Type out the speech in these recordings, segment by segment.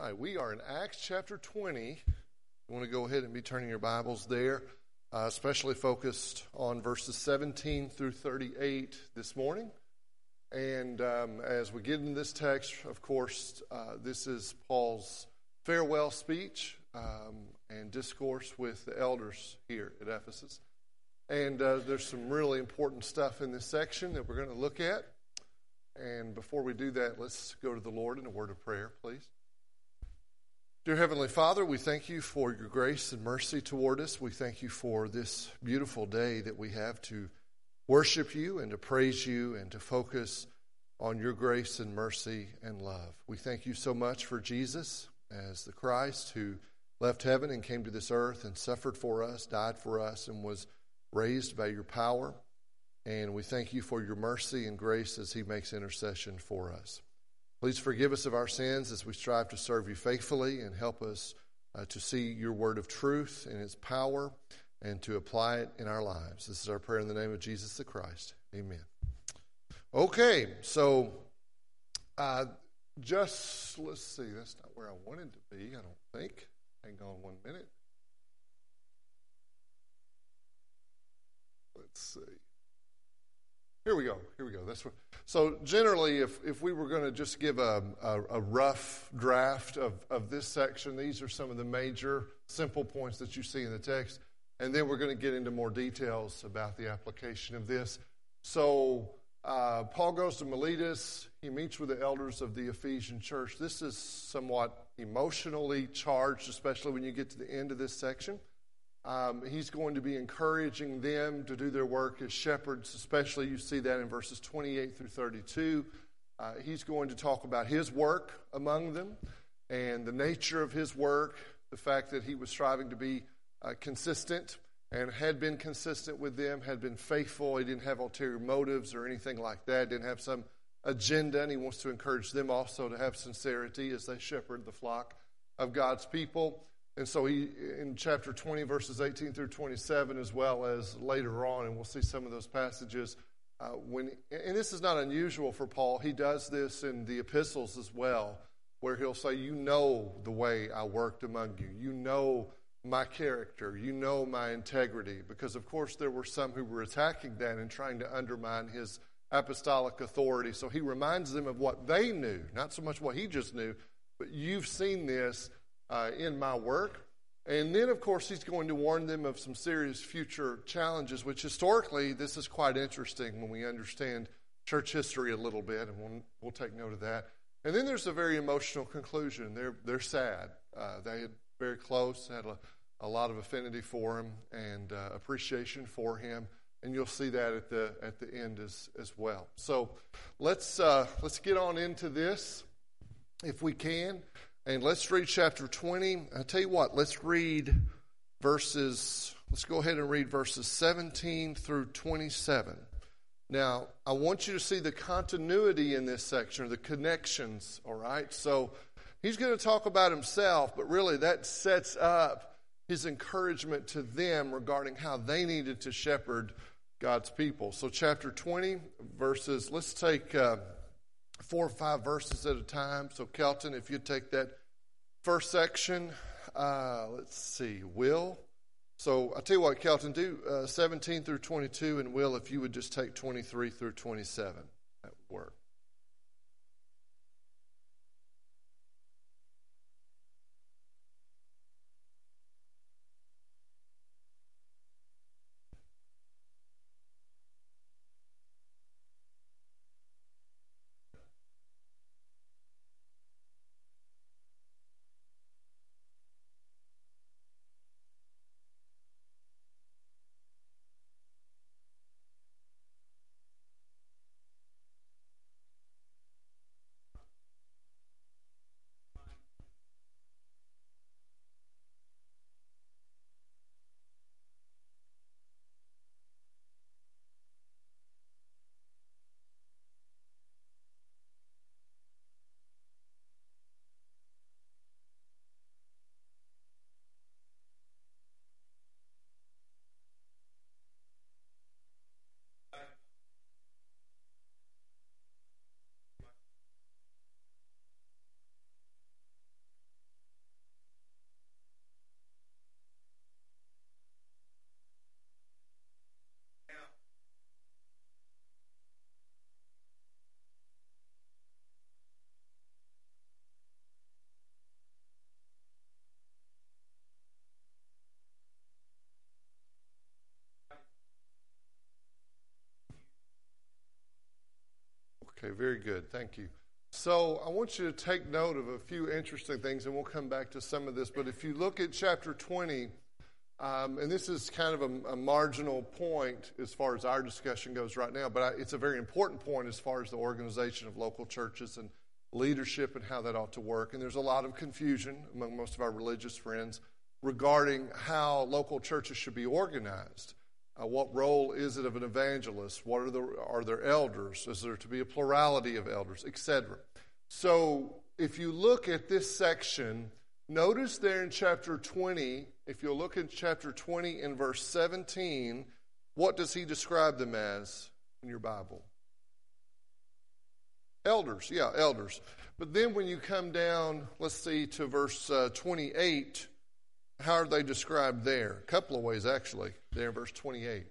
right, we are in Acts chapter 20. You want to go ahead and be turning your Bibles there, especially focused on verses 17 through 38 this morning. And as we get into this text, of course, this is Paul's farewell speech and discourse with the elders here at Ephesus. And there's some really important stuff in this section that we're going to look at. And before we do that, let's go to the Lord in a word of prayer, please. Dear Heavenly Father, we thank you for your grace and mercy toward us. We thank you for this beautiful day that we have to worship you and to praise you and to focus on your grace and mercy and love. We thank you so much for Jesus as the Christ who left heaven and came to this earth and suffered for us, died for us, and was raised by your power. And we thank you for your mercy and grace as he makes intercession for us. Please forgive us of our sins as we strive to serve you faithfully, and help us to see your word of truth and its power and to apply it in our lives. This is our prayer in the name of Jesus the Christ. Amen. Okay, so let's see. That's not where I wanted to be, I don't think. Hang on 1 minute. Let's see. Here we go. That's what. So generally, if we were going to just give a rough draft of this section, these are some of the major simple points that you see in the text. And then we're going to get into more details about the application of this. So Paul goes to Miletus. He meets with the elders of the Ephesian church. This is somewhat emotionally charged, especially when you get to the end of this section. He's going to be encouraging them to do their work as shepherds, especially you see that in verses 28 through 32. He's going to talk about his work among them and the nature of his work, the fact that he was striving to be consistent and had been consistent with them, had been faithful. He didn't have ulterior motives or anything like that, didn't have some agenda, and he wants to encourage them also to have sincerity as they shepherd the flock of God's people. And so he, in chapter 20, verses 18 through 27, as well as later on, and we'll see some of those passages, and this is not unusual for Paul. He does this in the epistles as well, where he'll say, you know the way I worked among you. You know my character. You know my integrity. Because, of course, there were some who were attacking that and trying to undermine his apostolic authority. So he reminds them of what they knew, not so much what he just knew, but you've seen this in my work. And then, of course, he's going to warn them of some serious future challenges, which historically, this is quite interesting when we understand church history a little bit, and we'll take note of that. And then there's a very emotional conclusion. They're sad. They had very close, had a lot of affinity for him and appreciation for him, and you'll see that at the end as well. So let's get on into this if we can. And let's read chapter 20. I'll tell you what, let's go ahead and read verses 17 through 27. Now, I want you to see the continuity in this section, or the connections, all right? So he's going to talk about himself, but really that sets up his encouragement to them regarding how they needed to shepherd God's people. So chapter 20, verses, let's take 4 or 5 verses at a time. So Kelton, if you'd take that first section, let's see, Will. So I'll tell you what, Kelton, do 17 through 22, and Will, if you would just take 23 through 27, that would work. very good. Thank you. So I want you to take note of a few interesting things, and we'll come back to some of this. But if you look at chapter 20, and this is kind of a marginal point as far as our discussion goes right now, but it's a very important point as far as the organization of local churches and leadership and how that ought to work. And there's a lot of confusion among most of our religious friends regarding how local churches should be organized. What role is it of an evangelist? Are there elders? Is there to be a plurality of elders, etc.? So if you look at this section, notice there in chapter 20, if you'll look at chapter 20 in verse 17, what does he describe them as in your Bible? Elders, elders. But then when you come down, let's see, to verse 28, how are they described there? A couple of ways, actually, there in verse 28.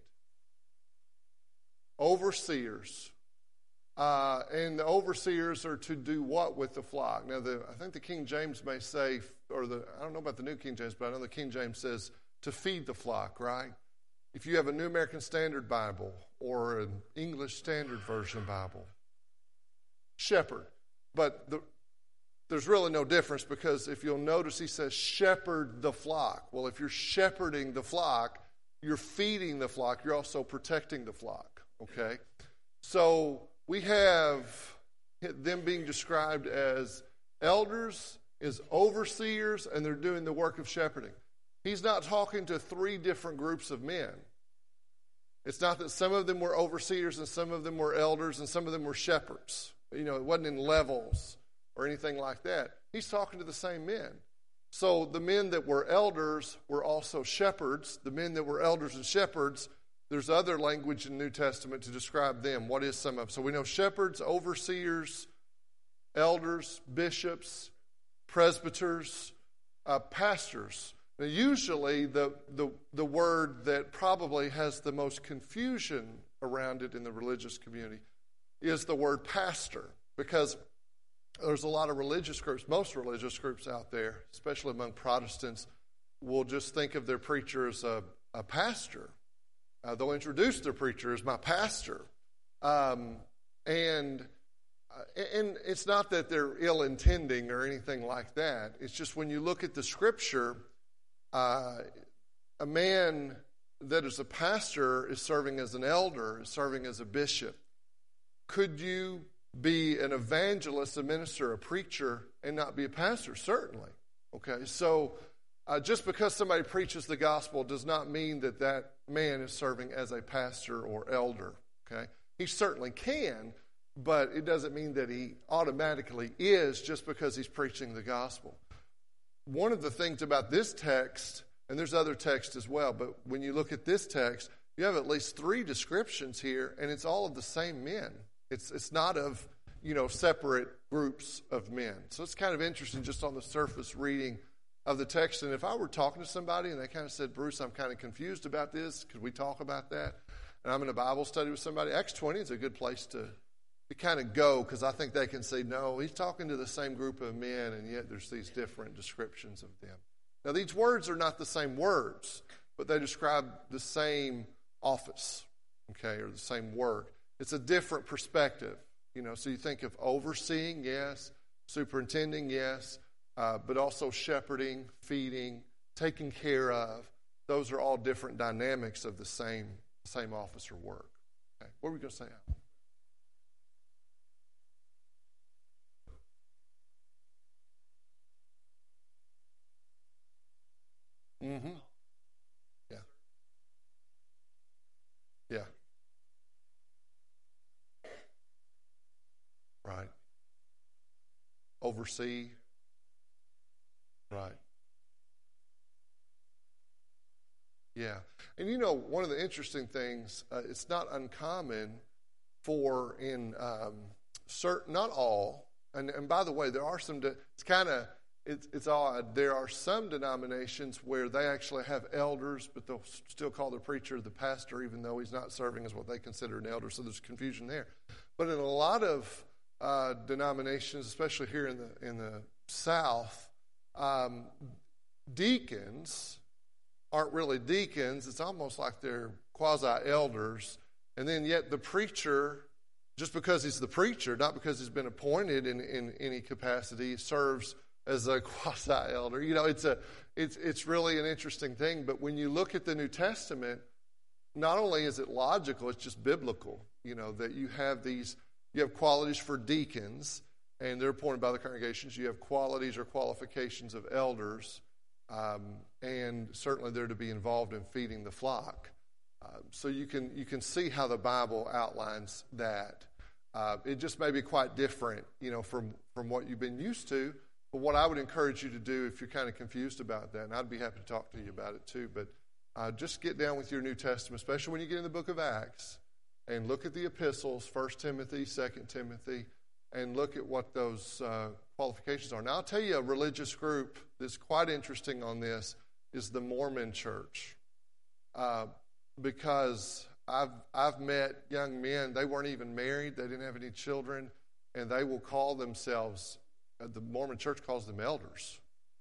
Overseers. And the overseers are to do what with the flock? Now, I think the King James may say, I don't know about the New King James, but I know the King James says to feed the flock, right? If you have a New American Standard Bible or an English Standard Version Bible, shepherd. But there's really no difference, because if you'll notice, he says shepherd the flock. Well, if you're shepherding the flock, you're feeding the flock. You're also protecting the flock, okay? So we have them being described as elders, as overseers, and they're doing the work of shepherding. He's not talking to three different groups of men. It's not that some of them were overseers and some of them were elders and some of them were shepherds. You know, it wasn't in levels or anything like that. He's talking to the same men. So the men that were elders were also shepherds. The men that were elders and shepherds, there's other language in the New Testament to describe them. What is some of? So we know shepherds, overseers, elders, bishops, presbyters, pastors. Now, usually the word that probably has the most confusion around it in the religious community is the word pastor, because there's a lot of religious groups, most religious groups out there, especially among Protestants, will just think of their preacher as a pastor. They'll introduce their preacher as my pastor. And it's not that they're ill-intending or anything like that. It's just when you look at the Scripture, a man that is a pastor is serving as an elder, is serving as a bishop. Could you be an evangelist, a minister, a preacher, and not be a pastor? Certainly. Okay, so just because somebody preaches the gospel does not mean that that man is serving as a pastor or elder. Okay, he certainly can, but it doesn't mean that he automatically is just because he's preaching the gospel. One of the things about this text, and there's other texts as well, but when you look at this text, you have at least 3 descriptions here, and it's all of the same men. It's not of, separate groups of men. So it's kind of interesting just on the surface reading of the text. And if I were talking to somebody and they kind of said, Bruce, I'm kind of confused about this, could we talk about that? And I'm in a Bible study with somebody, Acts 20 is a good place to kind of go, because I think they can say, no, he's talking to the same group of men, and yet there's these different descriptions of them. Now, these words are not the same words, but they describe the same office, okay, or the same work. It's a different perspective, so you think of overseeing, yes, superintending, yes, but also shepherding, feeding, taking care of. Those are all different dynamics of the same office or work. Okay. What were we going to say? Mm-hmm. Yeah. Yeah. Right. Oversee. Right. Yeah. And one of the interesting things, it's not uncommon for in certain, not all, and by the way, there are some, it's odd. There are some denominations where they actually have elders, but they'll still call the preacher the pastor, even though he's not serving as what they consider an elder. So there's confusion there. But in a lot of denominations, especially here in the South, deacons aren't really deacons. It's almost like they're quasi-elders. And then yet the preacher just because he's the preacher, not because he's been appointed in any capacity, serves as a quasi-elder. It's really an interesting thing. But when you look at the New Testament, not only is it logical, it's just biblical. That you have qualities for deacons, and they're appointed by the congregations. You have qualities or qualifications of elders, and certainly they're to be involved in feeding the flock. So you can see how the Bible outlines that. It just may be quite different, from what you've been used to. But what I would encourage you to do if you're kind of confused about that, and I'd be happy to talk to you about it too, but just get down with your New Testament, especially when you get in the book of Acts, and look at the epistles, 1 Timothy, 2 Timothy, and look at what those qualifications are. Now, I'll tell you a religious group that's quite interesting on this is the Mormon Church. Because I've met young men, they weren't even married, they didn't have any children, and they will call themselves, the Mormon Church calls them elders.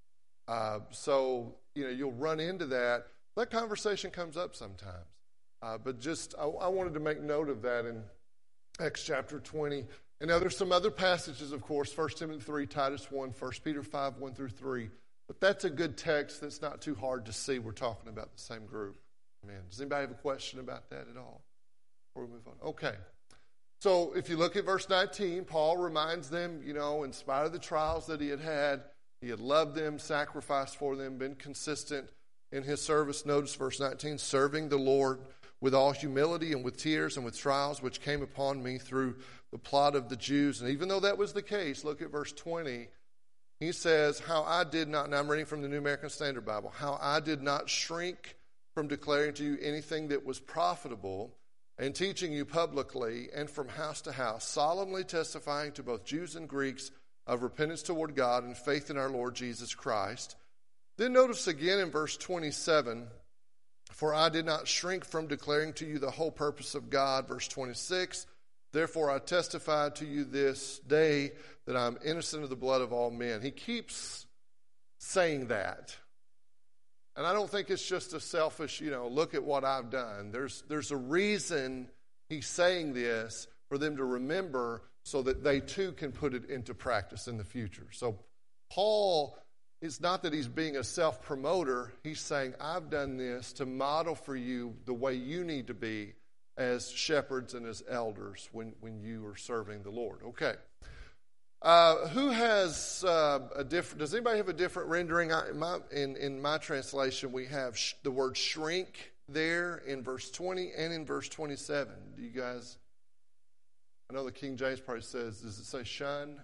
So you'll run into that. That conversation comes up sometimes. But I wanted to make note of that in Acts chapter 20. And now there's some other passages, of course, 1 Timothy 3, Titus 1, 1 Peter 5, 1 through 3. But that's a good text that's not too hard to see. We're talking about the same group. Amen. Does anybody have a question about that at all before we move on? Okay. So if you look at verse 19, Paul reminds them, in spite of the trials that he had loved them, sacrificed for them, been consistent in his service. Notice verse 19, serving the Lord with all humility and with tears and with trials which came upon me through the plot of the Jews. And even though that was the case, look at verse 20. He says, how I did not, and I'm reading from the New American Standard Bible, how I did not shrink from declaring to you anything that was profitable and teaching you publicly and from house to house, solemnly testifying to both Jews and Greeks of repentance toward God and faith in our Lord Jesus Christ. Then notice again in verse 27, for I did not shrink from declaring to you the whole purpose of God. Verse 26, therefore I testify to you this day that I'm innocent of the blood of all men. He keeps saying that. And I don't think it's just a selfish, look at what I've done. There's a reason he's saying this for them to remember so that they too can put it into practice in the future. So Paul, it's not that he's being a self-promoter. He's saying, I've done this to model for you the way you need to be as shepherds and as elders when you are serving the Lord. Okay. Who has a different? Does anybody have a different rendering? In my translation, we have the word shrink there in verse 20 and in verse 27. Do you guys? I know the King James probably says. Does it say shun?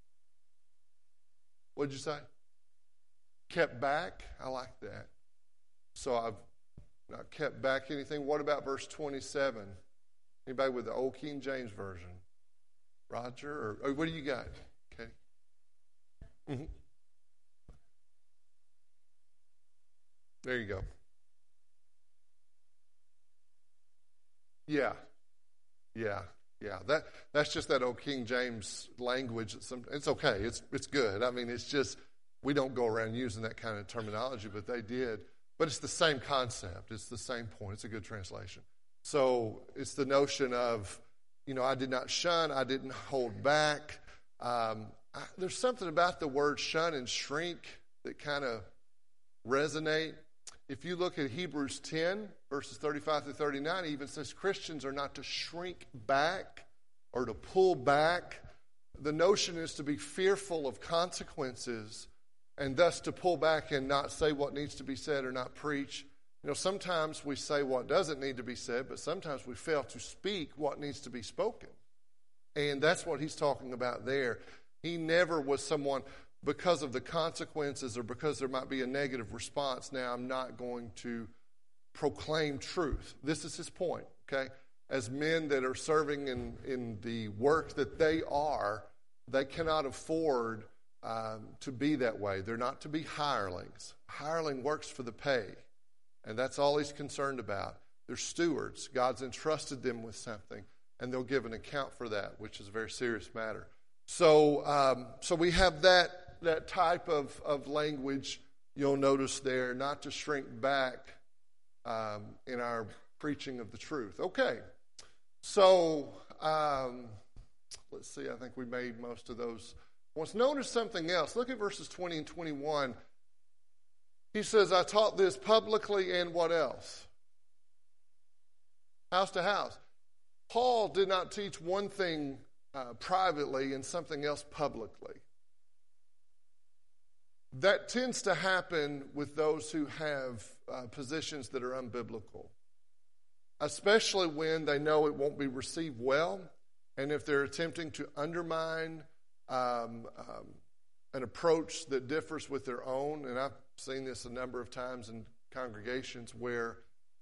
What did you say? Kept back. I like that. So I've not kept back anything. What about verse 27? Anybody with the old King James version? Roger, or what do you got? Okay. Mm-hmm. There you go. Yeah. That's just that old King James language. It's okay. It's good. I mean, it's just we don't go around using that kind of terminology, but they did. But it's the same concept. It's the same point. It's a good translation. So it's the notion of, I did not shun, I didn't hold back. There's something about the word shun and shrink that kind of resonate. If you look at Hebrews 10, verses 35 through 39, it even says Christians are not to shrink back or to pull back. The notion is to be fearful of consequences and thus to pull back and not say what needs to be said or not preach. Sometimes we say what doesn't need to be said, but sometimes we fail to speak what needs to be spoken. And that's what he's talking about there. He never was someone, because of the consequences or because there might be a negative response, now I'm not going to proclaim truth. This is his point, okay? As men that are serving in the work that they cannot afford to be that way. They're not to be hirelings. Hireling works for the pay. And that's all he's concerned about. They're stewards. God's entrusted them with something, and they'll give an account for that, which is a very serious matter. So we have that type of language you'll notice there, not to shrink back in our preaching of the truth. Okay, so let's see, I think we made most of those points. Notice something else. Look at verses 20 and 21. He says, I taught this publicly and what else? House to house. Paul did not teach one thing privately and something else publicly. That tends to happen with those who have positions that are unbiblical, especially when they know it won't be received well, and if they're attempting to undermine an approach that differs with their own. And I've seen this a number of times in congregations where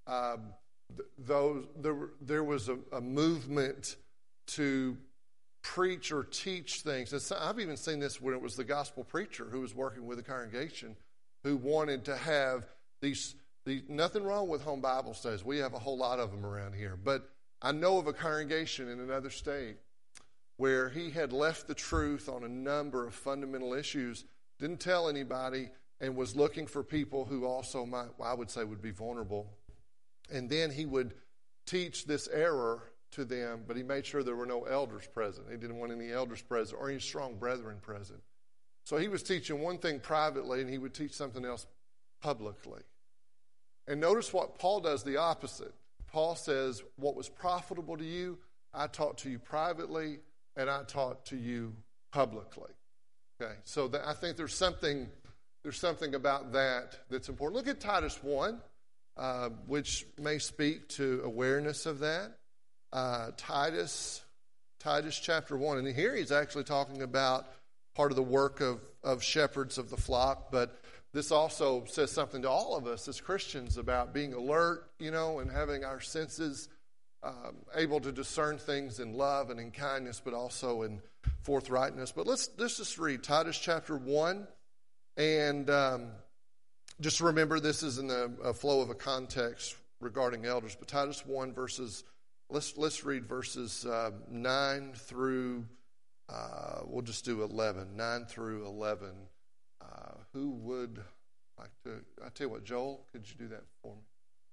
there was a movement to preach or teach things. I've even seen this when it was the gospel preacher who was working with a congregation who wanted to have these nothing wrong with home Bible studies. We have a whole lot of them around here. But I know of a congregation in another state where he had left the truth on a number of fundamental issues, didn't tell anybody, and was looking for people who also I would say would be vulnerable. And then he would teach this error to them, but he made sure there were no elders present. He didn't want any elders present or any strong brethren present. So he was teaching one thing privately, and he would teach something else publicly. And notice what Paul does the opposite. Paul says, what was profitable to you, I taught to you privately, and I taught to you publicly. Okay, so I think there's something about that that's important. Look at Titus 1, which may speak to awareness of that. Titus chapter 1, and here he's actually talking about part of the work of shepherds of the flock, but this also says something to all of us as Christians about being alert, and having our senses able to discern things in love and in kindness, but also in forthrightness. But let's just read Titus chapter 1, and just remember this is in the flow of a context regarding elders. But Titus 1 verses, let's read verses 9 through, we'll just do 11, 9 through 11. Who would like to, I tell you what, Joel, could you do that for me?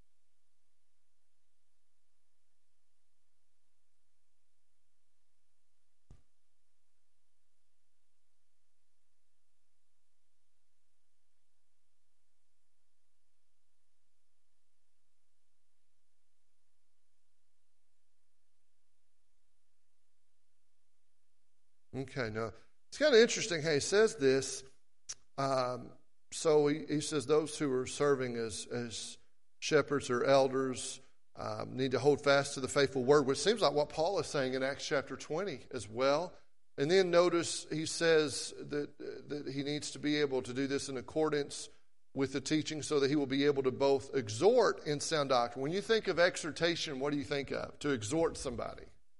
Okay, now, it's kind of interesting how he says this. So he says those who are serving as shepherds or elders need to hold fast to the faithful word, which seems like what Paul is saying in Acts chapter 20 as well. And then notice he says that he needs to be able to do this in accordance with the teaching so that he will be able to both exhort in sound doctrine. When you think of exhortation, what do you think of? To exhort somebody.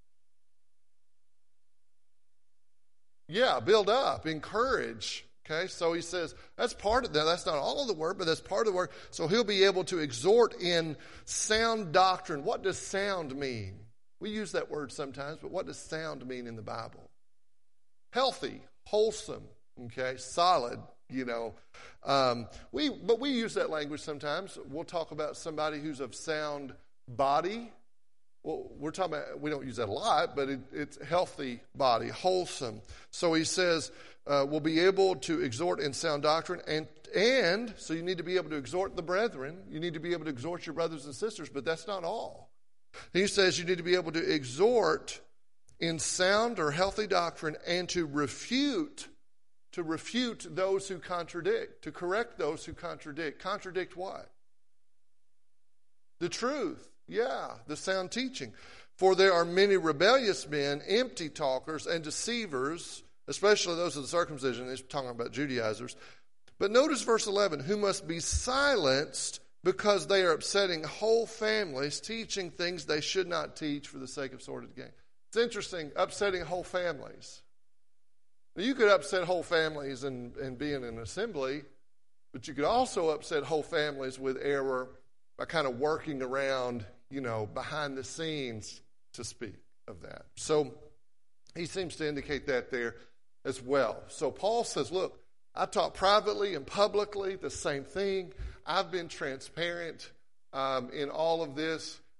Yeah, build up, encourage. Okay, so he says that's part of that. That's not all of the word, but that's part of the word. So he'll be able to exhort in sound doctrine. What does sound mean? We use that word sometimes, but what does sound mean in the Bible? Healthy, wholesome, okay, solid, But we use that language sometimes. We'll talk about somebody who's of sound body. Well, we're talking about, we don't use that a lot, but it's healthy body, wholesome. So he says, we'll be able to exhort in sound doctrine, and so you need to be able to exhort the brethren. You need to be able to exhort your brothers and sisters, but that's not all. He says you need to be able to exhort in sound or healthy doctrine and to refute those who contradict, to correct those who contradict. Contradict what? The truth. Yeah, the sound teaching. For there are many rebellious men, empty talkers, and deceivers, especially those of the circumcision. He's talking about Judaizers. But notice verse 11, who must be silenced because they are upsetting whole families, teaching things they should not teach for the sake of sordid gain. It's interesting, upsetting whole families. Now, you could upset whole families and be in an assembly, but you could also upset whole families with error by kind of working around, behind the scenes to speak of that. So he seems to indicate that there as well. So Paul says, look, I taught privately and publicly the same thing. I've been transparent in all of this.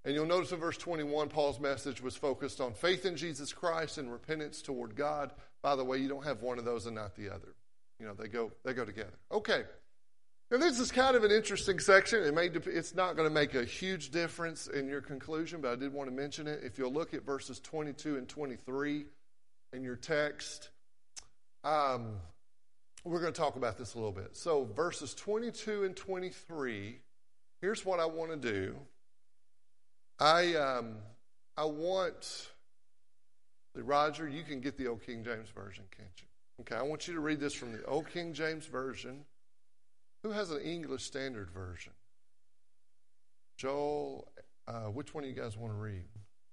And you'll notice in verse 21, Paul's message was focused on faith in Jesus Christ and repentance toward God. By the way, you don't have one of those and not the other. You know, they go together. Okay. Now, this is kind of an interesting section. It's not going to make a huge difference in your conclusion, but I did want to mention it. If you'll look at verses 22 and 23 in your text, we're going to talk about this a little bit. So verses 22 and 23, here's what I want to do. I want, Roger, you can get the Old King James Version, can't you? Okay, I want you to read this from the Old King James Version. Who has an English Standard Version? Joel, which one do you guys want to read?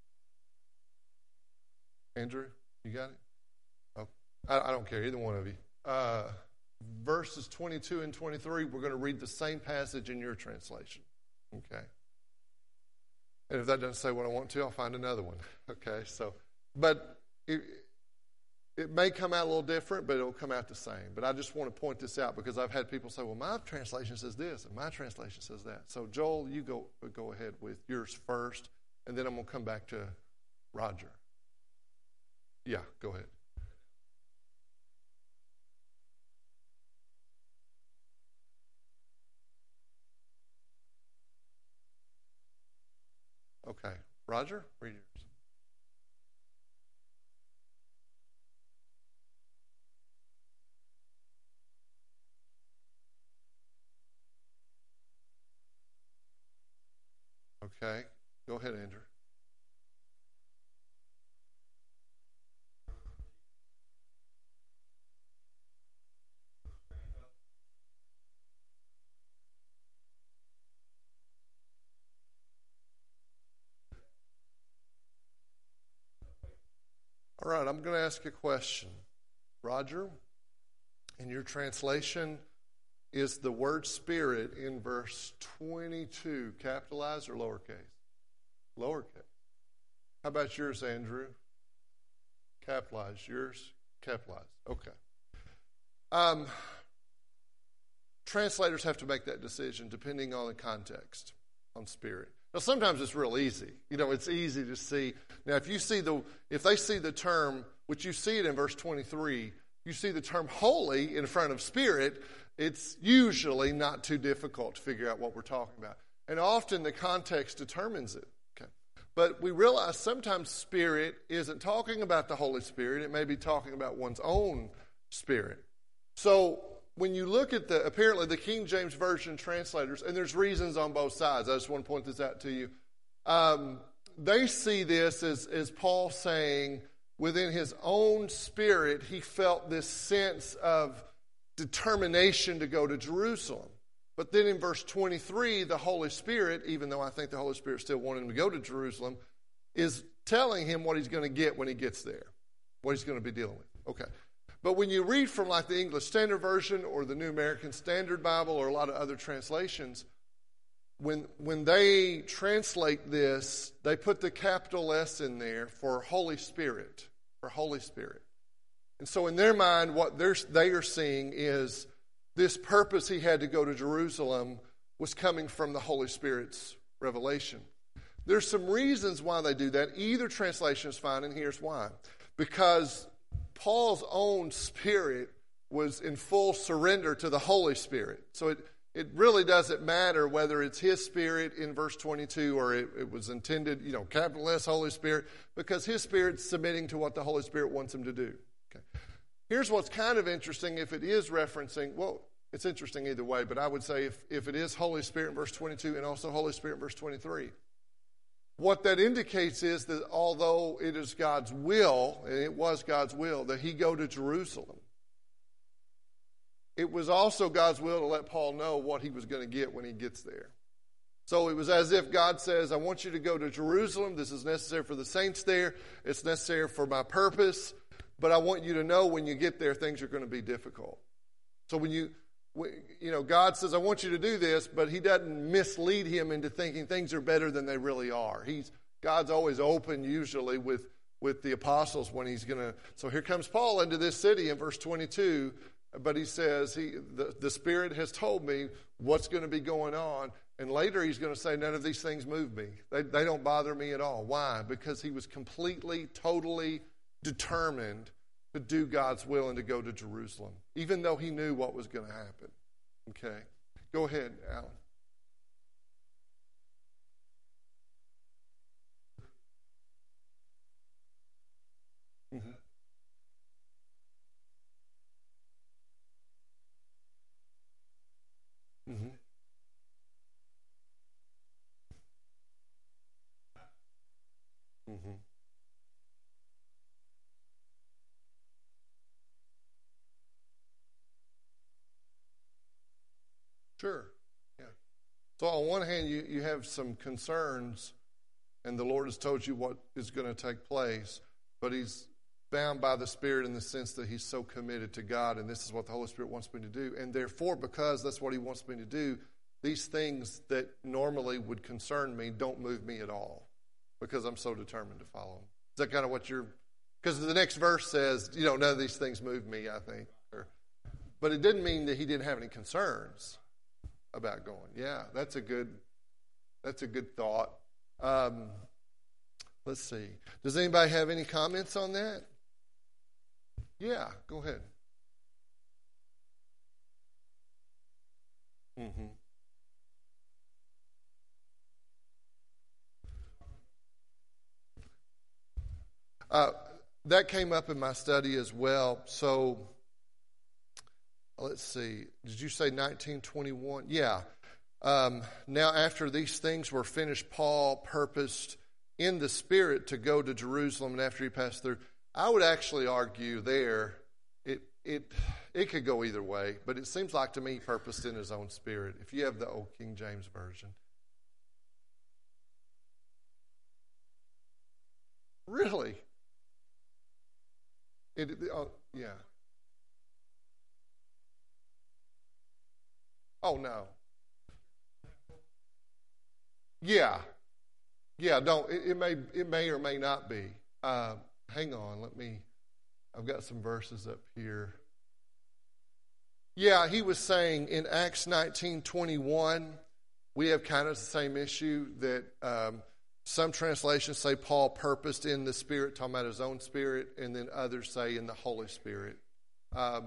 Andrew, you got it? Oh, I don't care, either one of you. Verses 22 and 23, we're going to read the same passage in your translation. Okay. And if that doesn't say what I want to, I'll find another one. Okay, so, but it may come out a little different, but it'll come out the same. But I just want to point this out because I've had people say, well, my translation says this and my translation says that. So, Joel, you go ahead with yours first, and then I'm going to come back to Roger. Yeah, go ahead. Okay. Roger, read yours. Okay. Go ahead, Andrew. All right, I'm going to ask you a question. Roger, in your translation, is the word spirit in verse 22 capitalized or lowercase? Lowercase. How about yours, Andrew? Capitalized. Yours? Capitalized. Okay. Translators have to make that decision depending on the context on spirit. Now, sometimes it's real easy. You know, it's easy to see. Now, if they see the term, which you see it in verse 23, you see the term holy in front of spirit, it's usually not too difficult to figure out what we're talking about. And often the context determines it. Okay. But we realize sometimes spirit isn't talking about the Holy Spirit. It may be talking about one's own spirit. So when you look at apparently the King James Version translators, and there's reasons on both sides. I just want to point this out to you. They see this as Paul saying within his own spirit, he felt this sense of determination to go to Jerusalem. But then in verse 23, the Holy Spirit, even though I think the Holy Spirit still wanted him to go to Jerusalem, is telling him what he's going to get when he gets there, what he's going to be dealing with. Okay. But when you read from like the English Standard Version or the New American Standard Bible or a lot of other translations, when they translate this, they put the capital S in there for Holy Spirit, for Holy Spirit. And so in their mind, what they are seeing is this purpose he had to go to Jerusalem was coming from the Holy Spirit's revelation. There's some reasons why they do that. Either translation is fine, and here's why. Because Paul's own spirit was in full surrender to the Holy Spirit. So it really doesn't matter whether it's his spirit in verse 22 or it was intended, capital S, Holy Spirit, because his spirit's submitting to what the Holy Spirit wants him to do. Okay. Here's what's kind of interesting if it is referencing, well, it's interesting either way, but I would say if it is Holy Spirit in verse 22 and also Holy Spirit in verse 23, what that indicates is that although it is God's will, and it was God's will, that he go to Jerusalem, it was also God's will to let Paul know what he was going to get when he gets there. So it was as if God says, I want you to go to Jerusalem. This is necessary for the saints there. It's necessary for my purpose. But I want you to know when you get there, things are going to be difficult. So God says, I want you to do this, but he doesn't mislead him into thinking things are better than they really are. God's always open usually with the apostles when he's going to. So here comes Paul into this city in verse 22, but he says, the Spirit has told me what's going to be going on, And later he's going to say, none of these things move me. They don't bother me at all. Why? Because he was completely, totally determined to do God's will and to go to Jerusalem, even though he knew what was going to happen. Okay? Go ahead, Alan. Mm-hmm. Mm-hmm. Mm-hmm. Sure. Yeah. So on one hand, you have some concerns, and the Lord has told you what is going to take place, but he's bound by the Spirit in the sense that he's so committed to God, and this is what the Holy Spirit wants me to do. And therefore, because that's what he wants me to do, these things that normally would concern me don't move me at all, because I'm so determined to follow him. Is that kind of what you're... Because the next verse says, none of these things move me, I think. But it didn't mean that he didn't have any concerns about going. Yeah, that's a good thought. Let's see. Does anybody have any comments on that? Yeah, go ahead. Mm-hmm. That came up in my study as well. So, let's see. Did you say 1921? Yeah. Now, after these things were finished, Paul purposed in the Spirit to go to Jerusalem, and after he passed through, I would actually argue there it could go either way, but it seems like to me he purposed in his own spirit. If you have the old King James Version. Really? Yeah. Oh, no. Yeah. Yeah, no, it may or may not be. Hang on, I've got some verses up here. Yeah, he was saying in Acts 19:21, we have kind of the same issue that some translations say Paul purposed in the Spirit, talking about his own Spirit, and then others say in the Holy Spirit. I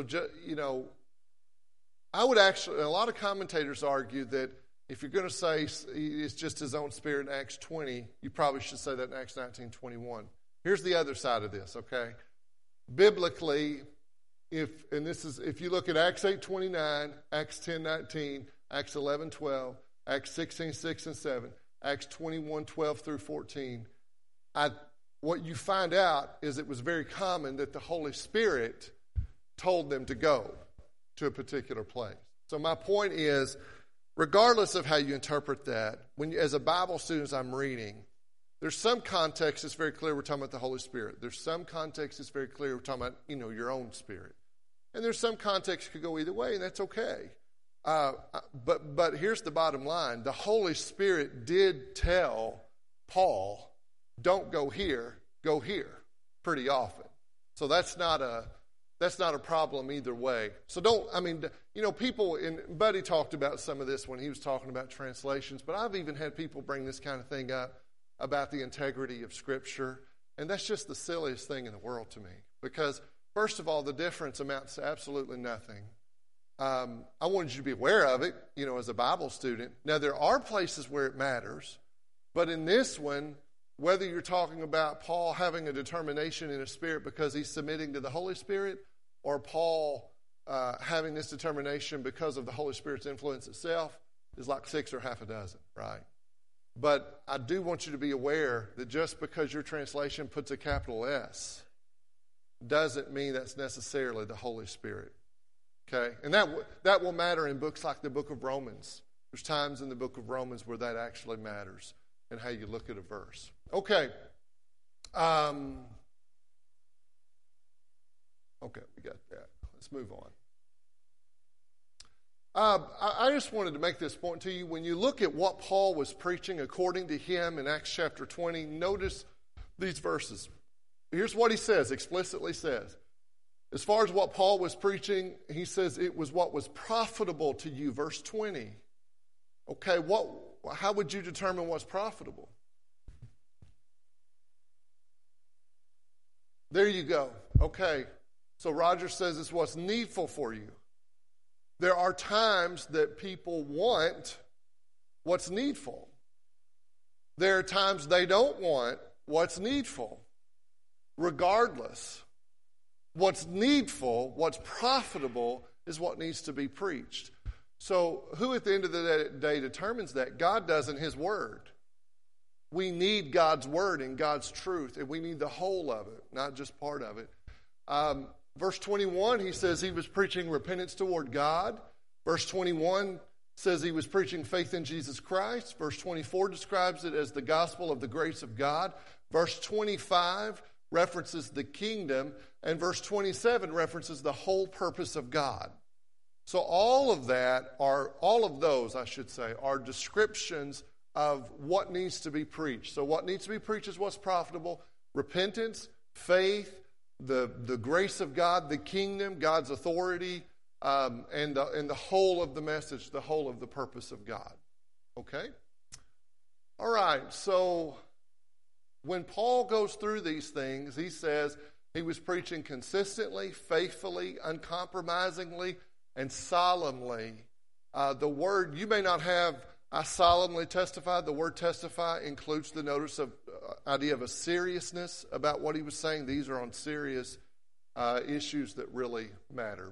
would actually, a lot of commentators argue that if you're going to say it's just his own Spirit in Acts 20, you probably should say that in Acts 19:21. Here's the other side of this, okay? Biblically, if you look at Acts 8:29, Acts 10:19, Acts 11:12, Acts 16:6 and 7, Acts 21:12 through 14, what you find out is it was very common that the Holy Spirit told them to go to a particular place. So my point is, regardless of how you interpret that, as a Bible student, as I'm reading, there's some context that's very clear we're talking about the Holy Spirit. There's some context that's very clear we're talking about, your own spirit. And there's some context that could go either way, and that's okay. But here's the bottom line. The Holy Spirit did tell Paul, don't go here, go here, pretty often. So that's not a problem either way. So people, and Buddy talked about some of this when he was talking about translations, but I've even had people bring this kind of thing up about the integrity of Scripture, and that's just the silliest thing in the world to me. Because, first of all, the difference amounts to absolutely nothing. I wanted you to be aware of it, as a Bible student. Now, there are places where it matters, but in this one, whether you're talking about Paul having a determination in his spirit because he's submitting to the Holy Spirit, or Paul having this determination because of the Holy Spirit's influence itself, is like 6 or half a dozen, right? But I do want you to be aware that just because your translation puts a capital S doesn't mean that's necessarily the Holy Spirit. Okay? And that will matter in books like the book of Romans. There's times in the book of Romans where that actually matters and how you look at a verse. Okay. Okay, we got that. Let's move on. I just wanted to make this point to you. When you look at what Paul was preaching according to him in Acts chapter 20, notice these verses. Here's what he says, explicitly says. As far as what Paul was preaching, he says it was what was profitable to you. Verse 20. Okay, how would you determine what's profitable? There you go. Okay, so Roger says it's what's needful for you. There are times that people want what's needful. There are times they don't want what's needful. Regardless, what's needful, what's profitable is what needs to be preached. So who at the end of the day determines that? God does in His Word. We need God's Word and God's truth, and we need the whole of it, not just part of it. Verse 21, he says he was preaching repentance toward God. Verse 21 says he was preaching faith in Jesus Christ. Verse 24 describes it as the gospel of the grace of God. Verse 25 references the kingdom. And verse 27 references the whole purpose of God. So all of those, are descriptions of what needs to be preached. So what needs to be preached is what's profitable: repentance, faith, the grace of God, the kingdom, God's authority, and the whole of the message, the whole of the purpose of God. Okay? All right, so when Paul goes through these things, he says he was preaching consistently, faithfully, uncompromisingly, and solemnly. The word, you may not have, I solemnly testify. The word testify includes the notice of idea of a seriousness about what he was saying. These are on serious issues that really matter.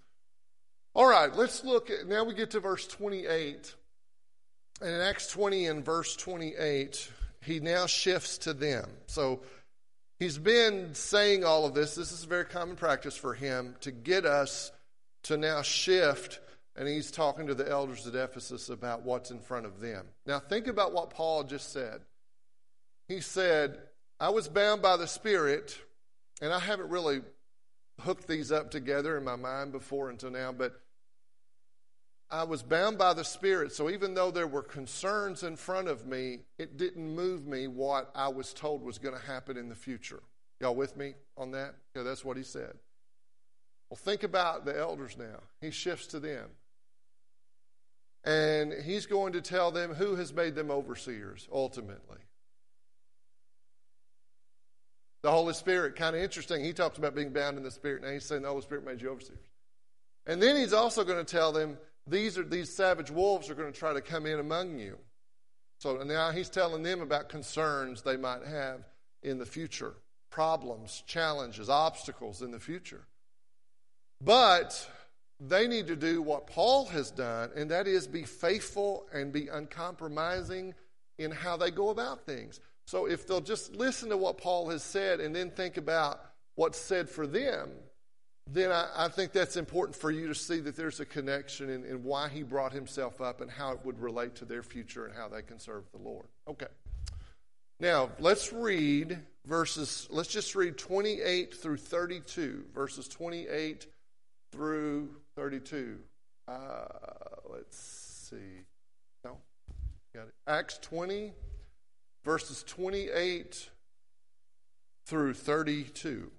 All right, let's look at, now we get to verse 28. And in Acts 20 and verse 28, he now shifts to them. So he's been saying all of this. This is a very common practice for him to get us to now shift, and he's talking to the elders at Ephesus about what's in front of them. Now think about what Paul just said. He said, I was bound by the Spirit, and I haven't really hooked these up together in my mind before until now, but I was bound by the Spirit, so even though there were concerns in front of me, it didn't move me what I was told was going to happen in the future. Y'all with me on that? Yeah, that's what he said. Well, think about the elders now. He shifts to them. And he's going to tell them who has made them overseers, ultimately. The Holy Spirit, kind of interesting. He talks about being bound in the Spirit. Now he's saying the Holy Spirit made you overseers. And then he's also going to tell them, these savage wolves are going to try to come in among you. So now he's telling them about concerns they might have in the future. Problems, challenges, obstacles in the future. But they need to do what Paul has done, and that is be faithful and be uncompromising in how they go about things. So if they'll just listen to what Paul has said and then think about what's said for them, then I think that's important for you to see that there's a connection in why he brought himself up and how it would relate to their future and how they can serve the Lord. Okay. Now, let's just read 28 through 32, verses 28 through 32. Let's see. No? Got it. Acts 20, verses 28 through 32.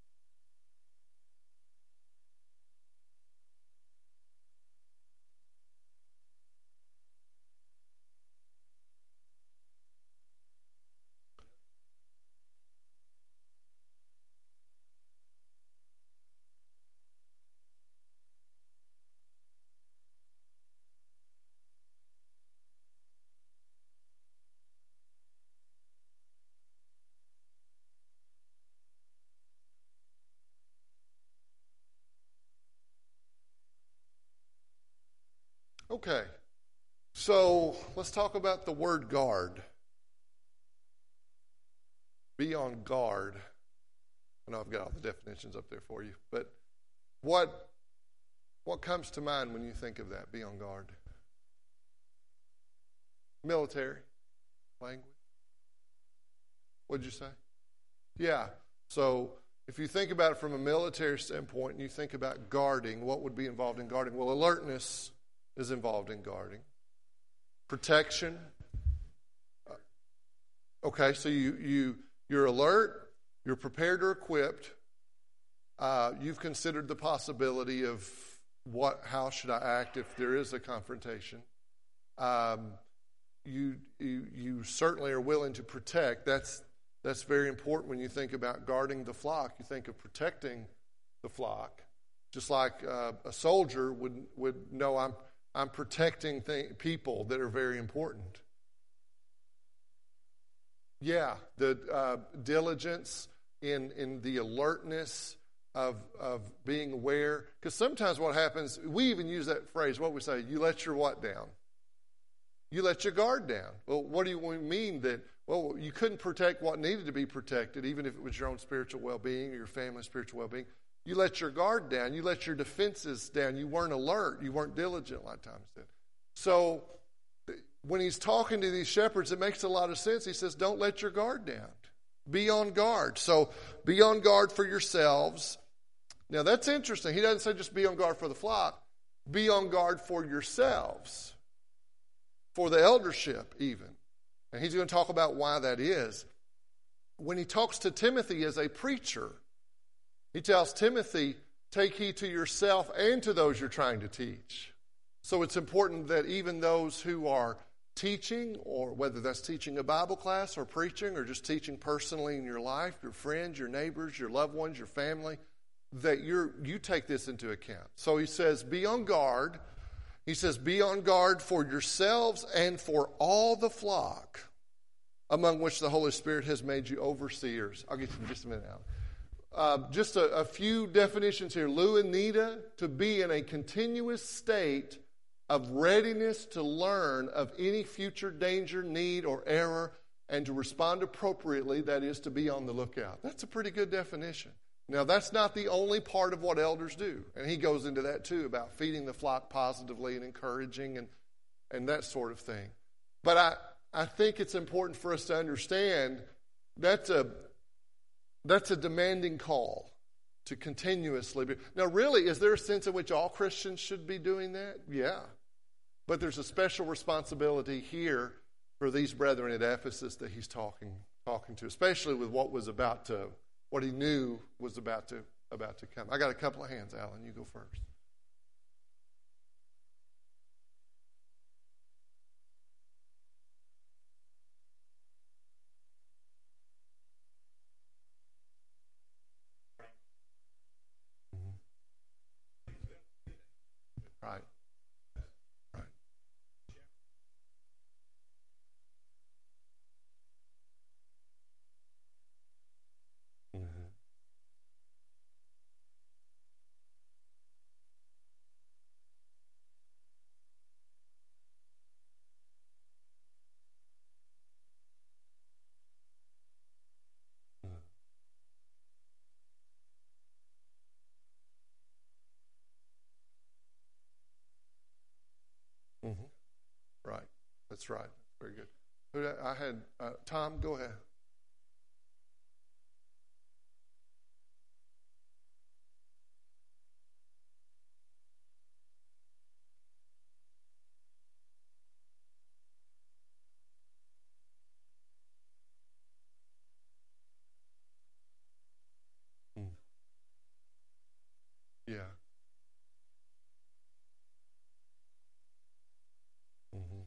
Okay, so let's talk about the word guard. Be on guard. I know I've got all the definitions up there for you, but what comes to mind when you think of that, be on guard? Military language. What'd you say? Yeah, so if you think about it from a military standpoint and you think about guarding, what would be involved in guarding? Well, alertness is involved in guarding. Protection. Okay, so you're alert, you're prepared or equipped. You've considered the possibility of how should I act if there is a confrontation. You certainly are willing to protect. That's very important when you think about guarding the flock. You think of protecting the flock, just like a soldier would know. I'm protecting people that are very important. Yeah, the diligence in the alertness of being aware. Because sometimes what happens, we even use that phrase. What we say, you let your what down? You let your guard down. Well, what do we mean that? Well, you couldn't protect what needed to be protected, even if it was your own spiritual well-being or your family's spiritual well-being. You let your guard down. You let your defenses down. You weren't alert. You weren't diligent, a lot of times. So when he's talking to these shepherds, it makes a lot of sense. He says, don't let your guard down. Be on guard. So be on guard for yourselves. Now, that's interesting. He doesn't say just be on guard for the flock. Be on guard for yourselves, for the eldership even. And he's going to talk about why that is. When he talks to Timothy as a preacher, he tells Timothy, take heed to yourself and to those you're trying to teach. So it's important that even those who are teaching, or whether that's teaching a Bible class or preaching or just teaching personally in your life, your friends, your neighbors, your loved ones, your family, that you take this into account. So he says, be on guard. He says, be on guard for yourselves and for all the flock among which the Holy Spirit has made you overseers. I'll get to you in just a minute, Alan. Just a few definitions here. Luanita, to be in a continuous state of readiness to learn of any future danger, need, or error, and to respond appropriately, that is, to be on the lookout. That's a pretty good definition. Now, that's not the only part of what elders do. And he goes into that too, about feeding the flock positively and encouraging and that sort of thing. But I think it's important for us to understand that's a demanding call to continuously be. Now, really, is there a sense in which all Christians should be doing that? Yeah. But there's a special responsibility here for these brethren at Ephesus that he's talking to, especially with what he knew was about to come. I got a couple of hands, Alan. You go first. Right. Right. Mm-hmm. Mm-hmm. Right. That's right. Very good. I had Tom, go ahead. Mm. Yeah. Mm-hmm.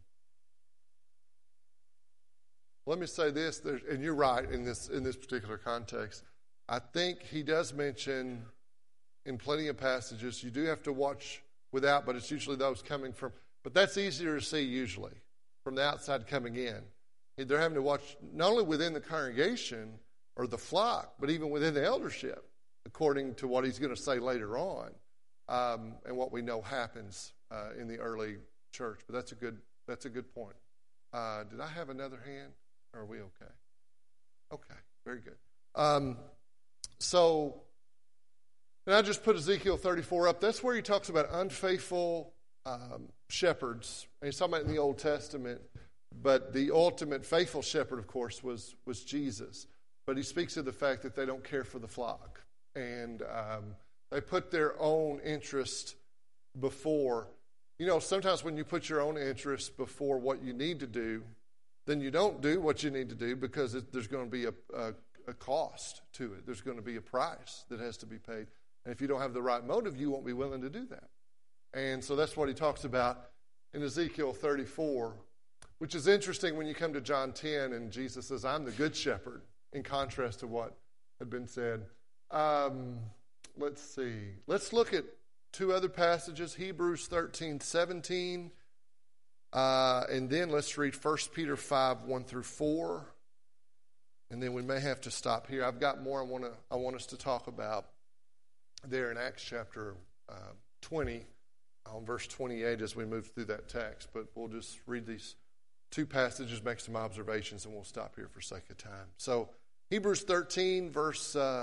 Let me say this, and you're right in this particular context. I think he does mention in plenty of passages, you do have to watch without, but it's usually those coming from, but that's easier to see usually, from the outside coming in. They're having to watch not only within the congregation or the flock, but even within the eldership, according to what he's going to say later on, and what we know happens in the early church. But that's a good point. Did I have another hand? Or are we okay? Okay, very good. So, and I just put Ezekiel 34 up. That's where he talks about unfaithful shepherds. And he's talking about in the Old Testament. But the ultimate faithful shepherd, of course, was Jesus. But he speaks of the fact that they don't care for the flock. And they put their own interest before. You know, sometimes when you put your own interest before what you need to do, then you don't do what you need to do because there's going to be a cost to it. There's going to be a price that has to be paid. And if you don't have the right motive, you won't be willing to do that. And so that's what he talks about. in Ezekiel 34, which is interesting when you come to John 10 and Jesus says, I'm the good shepherd, in contrast to what had been said. Let's see. Let's look at two other passages, Hebrews 13:17, and then let's read 1 Peter 5, 1 through 4. And then we may have to stop here. I've got more I want us to talk about there in Acts chapter 20, on verse 28 as we move through that text. But we'll just read these two passages, make some observations, and we'll stop here for sake of time. So Hebrews 13, verse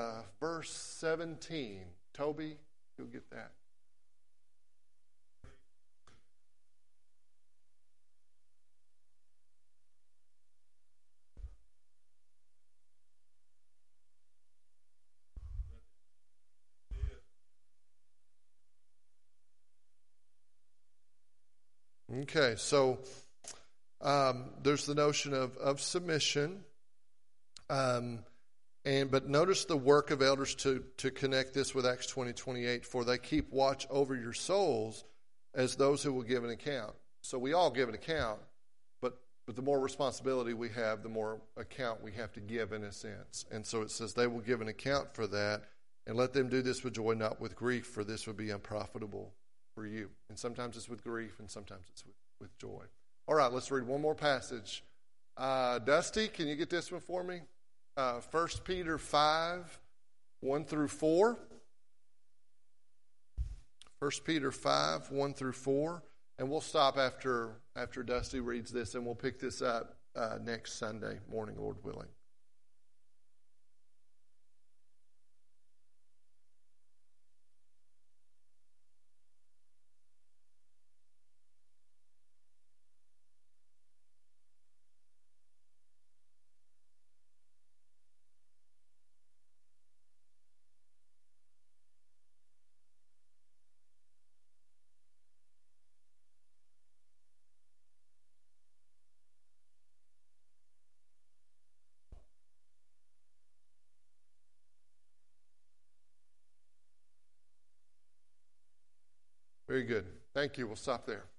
17. Toby, you'll get that. Okay, so there's the notion of submission. But notice the work of elders to connect this with Acts 20:28. For they keep watch over your souls as those who will give an account. So we all give an account, but the more responsibility we have, the more account we have to give in a sense. And so it says they will give an account for that, and let them do this with joy, not with grief, for this would be unprofitable for you. And sometimes it's with grief, and sometimes it's with joy. All right, let's read one more passage. Dusty, can you get this one for me? 1 Peter 5, 1 through 4. 1 Peter 5, 1 through 4. And we'll stop after Dusty reads this, and we'll pick this up next Sunday morning, Lord willing. Very good. Thank you. We'll stop there.